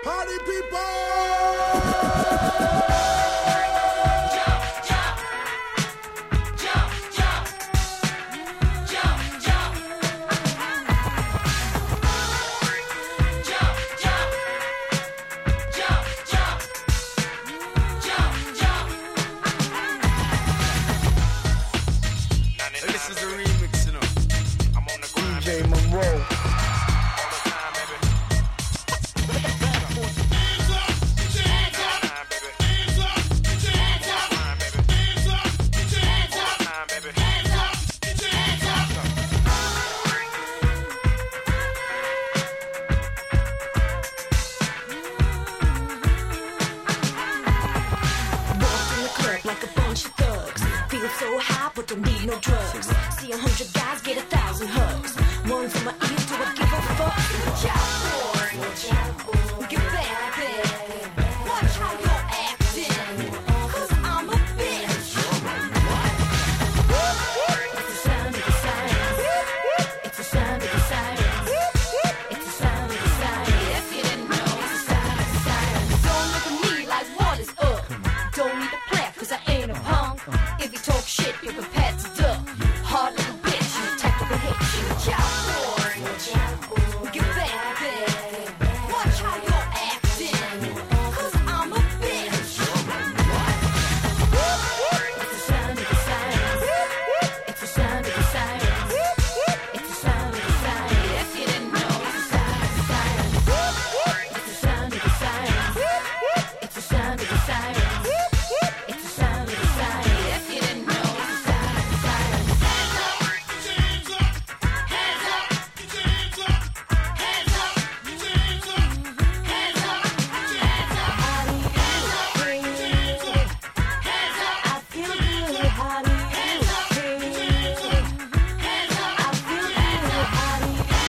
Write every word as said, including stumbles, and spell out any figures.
Party people! This is a remix, you know. I'm on the grind. D J Monroe. All the time, baby. Hands up, put your hands up. Hands up, put your hands up. Hands up, put your hands up. Hands up, put your hands up. Walk in the club like a bunch of thugs. Feel so high, but don't need no drugs. See a hundred guys get a thousand hugs. One for my ears, do I give a fuck?